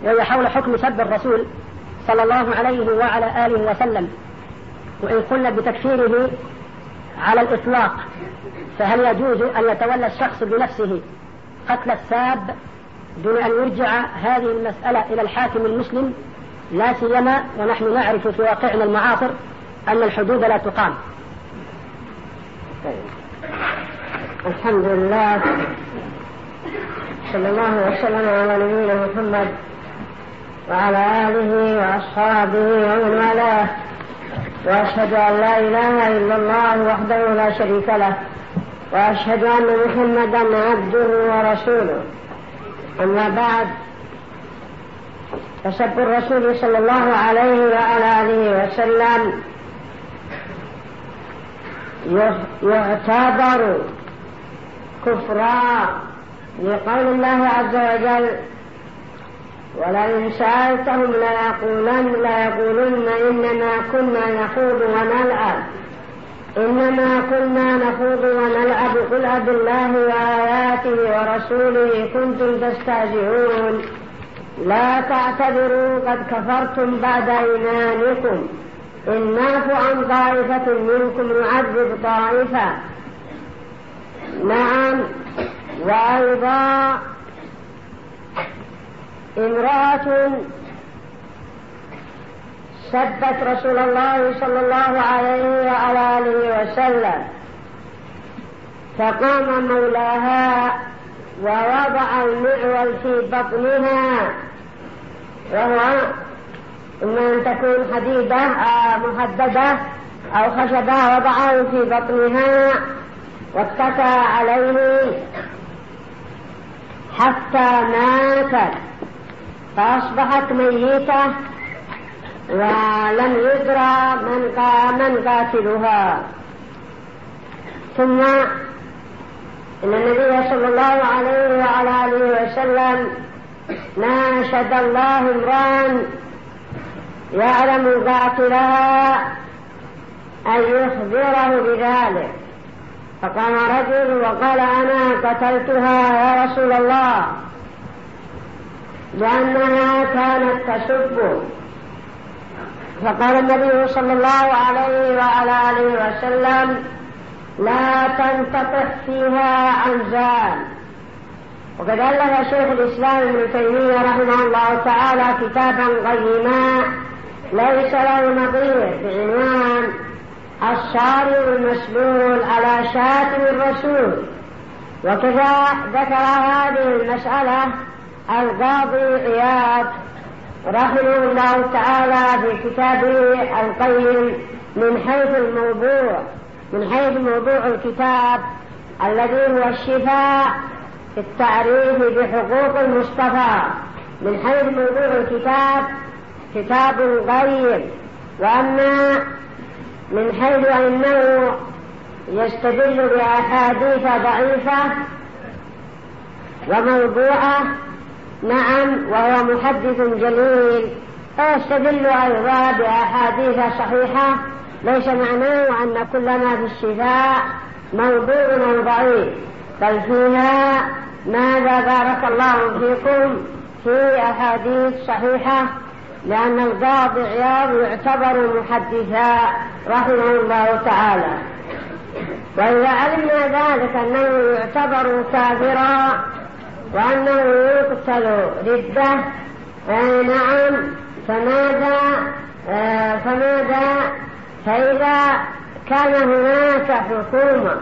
وهي حول حكم سب الرسول صلى الله عليه وعلى آله وسلم. وإن قلنا بتكفيره على الإطلاق، فهل يجوز أن يتولى الشخص بنفسه قتل الساب دون أن يرجع هذه المسألة إلى الحاكم المسلم، لا سيما ونحن نعرف في واقعنا المعاصر أن الحدود لا تقام؟ الحمد لله، صلى الله وسلم على نبينا محمد وعلى آله وأصحابه ومن والاه، وأشهد أن لا إله إلا الله وحده لا شريك له، وأشهد أن محمدا عبده ورسوله. أما بعد، فسب الرسول صلى الله عليه وعلى آله وسلم يعتبر كفرا لقول الله عز وجل: ولئن سألتهم ليقولن إنما كنا نخوض ونلعب قل أبالله وآياته ورسوله كنتم تستهزئون لا تعتذروا قد كفرتم بعد إيمانكم إن نعفو عن طائفة منكم نعذب طائفة. نعم. وأيضا امرأة سبت رسول الله صلى الله عليه وعلى آله وسلم، فقام مولاها ووضع المعول في بطنها، وهو إما أن تكون حديدة محددة أو خشبة، وضعه في بطنها واتكى عليه حتى ماتت، فأصبحت ميتة ولم يدرى من قاتلها. ثم إن النبي صلى الله عليه وعلى آله وسلم ناشد الله امرأ يعلم قاتلها أن يخبره بذلك، فقام رجل وقال: أنا قتلتها يا رسول الله، لأنها كانت تسب. فقال النبي صلى الله عليه وعلى آله وسلم: لا تنتطح فيها عنزان. وقد ألف شيخ الإسلام ابن تيمية رحمه الله تعالى كتابا قيما ليس له نظير بعنوان الصارم المسلول على شاتم الرسول. وكذا ذكر هذه المسألة القاضي عياض رحمه الله تعالى في كتابه القيم من حيث موضوع الكتاب الذي هو الشفاء في التعريف بحقوق المصطفى. من حيث موضوع الكتاب كتاب قيم، وأما من حيث أنه يستدل بأحاديث ضعيفة وموضوعة، نعم، وهو محدث جليل، فيستدل أيضا بأحاديث صحيحة. ليس معناه أن كل ما في الشفاء موضوع أو ضعيف، بل فيها ماذا بارك الله فيكم في أحاديث صحيحة، لأن القاضي عياض يعتبر محدثا رحمه الله تعالى. وإذا علمنا ذلك أنه يعتبر كافرا وأنه يقتل ردة، نعم، فماذا فإذا كان هناك حكومة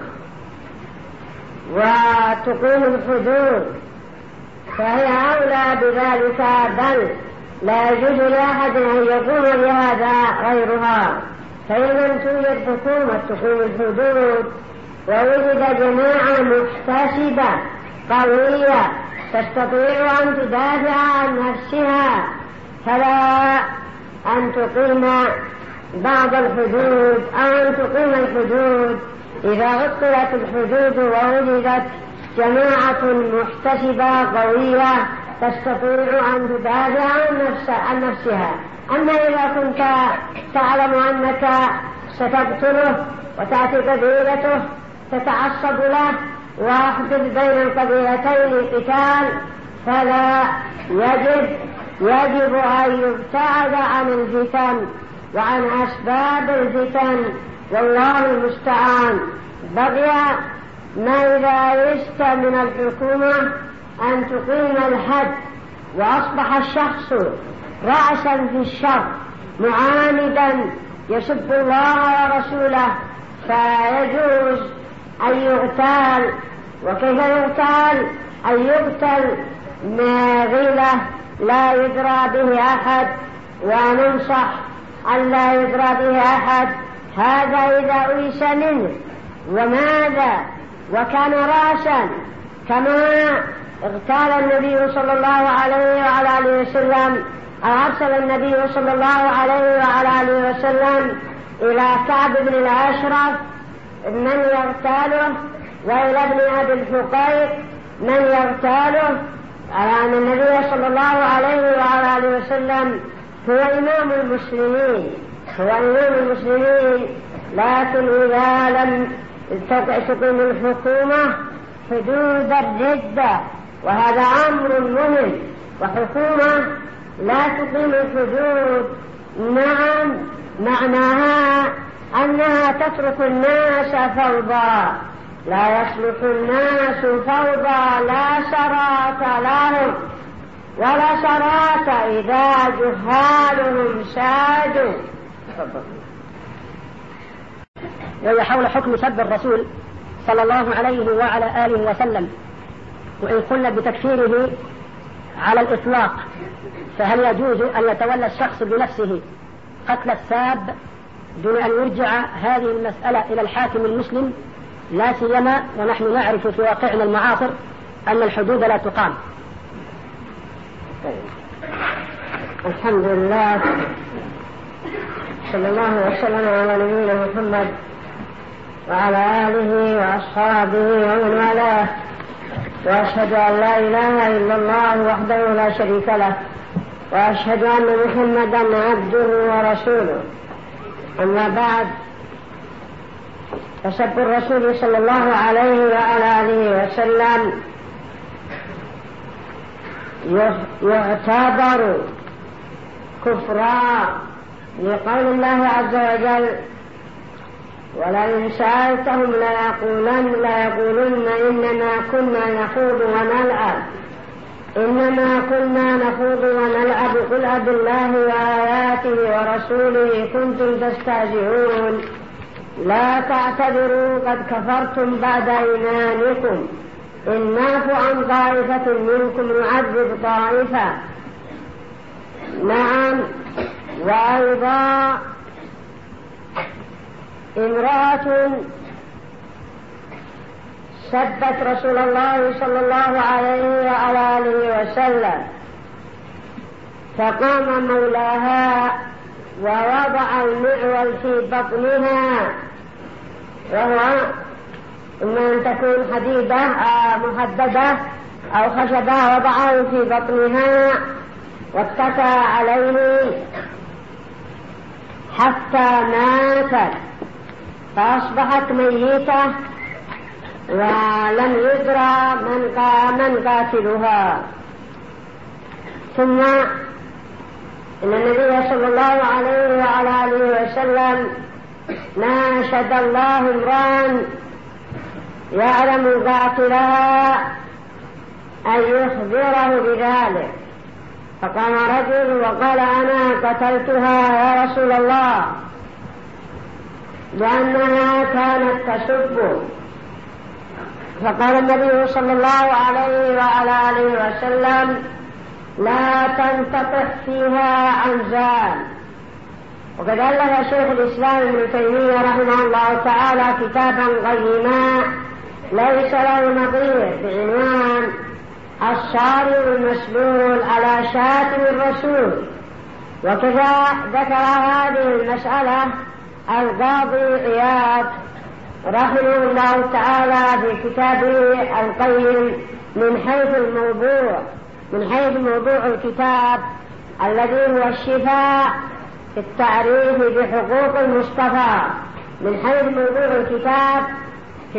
وتقيم الحدود فهي أولى بذلك، بل لا يجوز لأحد أن يقوم بهذا غيرها. فإن لم توجد حكومة تقيم الحدود ووجد جماعة محتسبة قوية تستطيع أن تدافع عن نفسها، فلا أن تقيم بعض الحدود أو أن تقيم الحدود. إذا عطلت الحدود ووجدت جماعة محتسبة قوية تستطيع أن تدافع عن نفسها. أما إذا كنت تعلم أنك ستقتله وتأتي قبيلته تتعصب له ويحدث بين القبيلتين قتال، فلا يجب يجب أن يبتعد عن الفتن وعن أسباب الفتن، والله المستعان. بقي ما إذا يست من الحكومة أن تقيم الحد، وأصبح الشخص رأسا في الشر معاندا يسب الله ورسوله، فيجوز أن يغتال. وكيف يغتال؟ أن يقتل غيلة لا يدرى به أحد، وننصح أن لا يدرى به أحد. هذا إذا أيس منه. وماذا؟ وكان رأسا، كما اغتال النبي صلى الله عليه وعلى آله وسلم، أرسل النبي صلى الله عليه وعلى آله وسلم إلى كعب بن الأشرف من يغتاله، وإلى ابن أبي الحقيق من يغتاله، على أن النبي صلى الله عليه وعلى آله وسلم هو إمام المسلمين، هو إمام المسلمين. لكن إذا لم تقيم الحكومة حدود الردة، وهذا أمر مهم، وحكومة لا تقيم الحدود نعم معناها أنها تترك الناس فوضى. لا يصلح الناس فوضى، لا سرات لهم ولا سرات إذا جهالهم سادوا. وهي حول حكم سب الرسول صلى الله عليه وعلى آله وسلم، وإن قلنا بتكفيره على الإطلاق، فهل يجوز أن يتولى الشخص بنفسه قتل الساب دون أن يرجع هذه المسألة إلى الحاكم المسلم، لا سيما ونحن نعرف في واقعنا المعاصر أن الحدود لا تقام؟ الحمد لله، صلى الله وسلم على نبينا محمد وعلى آله وأصحابه ومن والاه، وأشهد أن لا إله إلا الله وحده لا شريك له، وأشهد أن محمدا عبده ورسوله. أما بعد، فسب الرسول صلى الله عليه وعلى آله وسلم يعتبر كفرا، لقول الله عز وجل: ولئن سألتهم ليقولن إنما كنا نخوض ونلعب قل أبالله وآياته ورسوله كنتم تستهزئون لا تعتذروا قد كفرتم بعد إيمانكم إن نعفو عن طائفة منكم نعذب طائفة. نعم. وأيضا امرأة سبت رسول الله صلى الله عليه وعلى آله وسلم، فقام مولاها ووضع المعول في بطنها، وهو إما أن تكون حديدة محددة أو خشبة، وضعه في بطنها واتكى عليه حتى ماتت، فأصبحت ميتة ولم يدرى من قاتلها. ثم إن النبي صلى الله عليه وعلى آله وسلم ناشد الله امرأ يعلم قاتلها أن يخبره بذلك، فقام رجل وقال: أنا قتلتها يا رسول الله، لأنها كانت تسب. فقال النبي صلى الله عليه وعلى آله وسلم: لا تنتطح فيها عن زال. وقد ألف شيخ الإسلام ابن تيمية رحمه الله تعالى كتابا قيما ليس له نظير بعنوان الصارم المسلول على شاتم الرسول. وكذا ذكر هذه المسألة القاضي عياض رحمه الله تعالى في كتابه القيم من حيث موضوع الكتاب الذي هو الشفاء في التعريف بحقوق المصطفى. من حيث موضوع الكتاب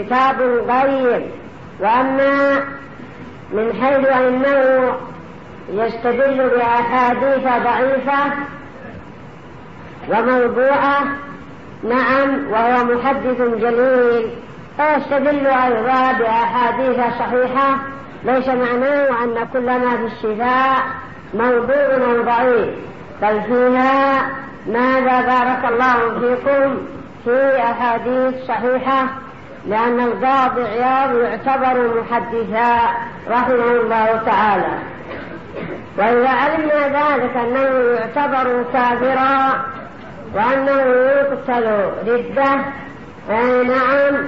كتاب قيم، وأما من حيث أنه يستدل بأحاديث ضعيفة وموضوعة، نعم، وهو محدث جليل، ويستدل أيضا بأحاديث صحيحة. ليس معناه أن كل ما في الشفاء موضوع أو ضعيف، بل فيها ماذا بارك الله فيكم في أحاديث صحيحة، لأن القاضي عياض يعتبر محدثا رحمه الله تعالى. وإذا علمنا ذلك أنه يعتبر كافرا وأنه يقتل ردة، نعم،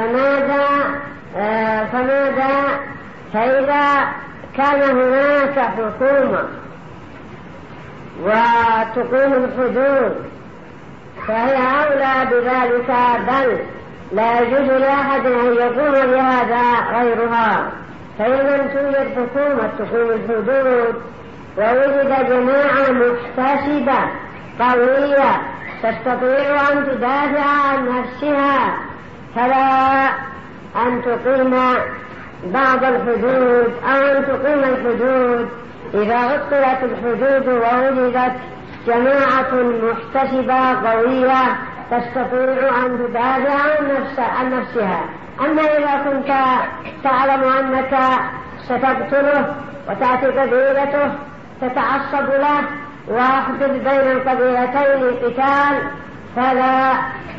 فماذا فإذا كان هناك حكومة وتقيم الحدود فهي أولى بذلك، بل لا يجوز لأحد أن يقوم بهذا غيرها. فإن لم توجد حكومة تقيم الحدود ووجد جماعة محتسبة قوية تستطيع أن تدافع عن نفسها، فلا أن تقيم بعض الحدود أو أن تقيم الحدود. إذا عطلت الحدود ووجدت جماعة محتسبة قوية تستطيع أن تدافع عن نفسها. أما إذا كنت تعلم أنك ستقتله وتأتي قبيلته تتعصب له ويحدث بين القبيلتين قتال، فلا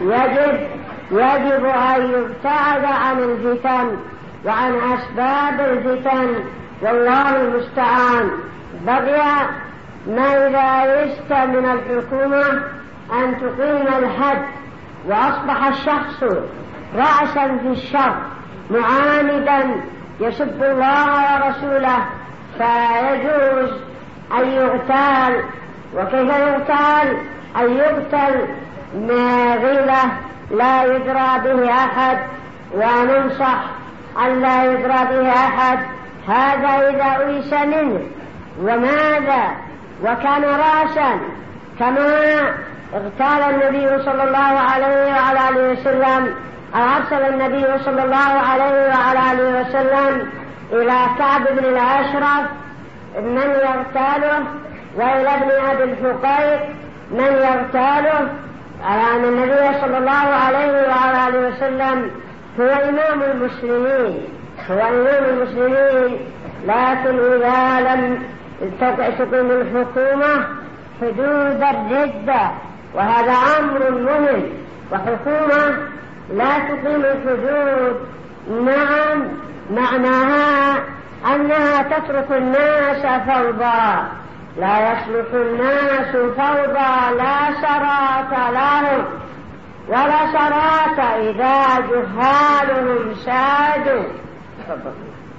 يجب أن يبتعد عن الفتن وعن أسباب الفتن، والله المستعان. بقي ما إذا يست من الحكومة أن تقيم الحد وأصبح الشخص رأسا في الشر معاندا يسب الله ورسوله، فيجوز أن يغتال. وكيف يغتال؟ أن يقتل غيلة لا يدرى به أحد، وننصح أن لا يدرى به أحد. هذا إذا أيس منه. وماذا وكان رأسا، كما اغتال النبي صلى الله عليه وعلى آله وسلم، أرسل النبي صلى الله عليه وعلى آله وسلم إلى كعب بن الأشرف من يغتاله، وإلى ابن أبي الحقيق من يغتاله، على أن النبي صلى الله عليه وعلى آله وسلم هو إمام المسلمين. لكن إذا لم تقيم الحكومة حدود الردة، وهذا أمر مهم، وحكومة لا تقيم الحدود، نعم، معناها أنها تترك الناس فوضى. لا يصلح الناس فوضى، لا شراط لهم ولا شراط إذا جهالهم سادوا.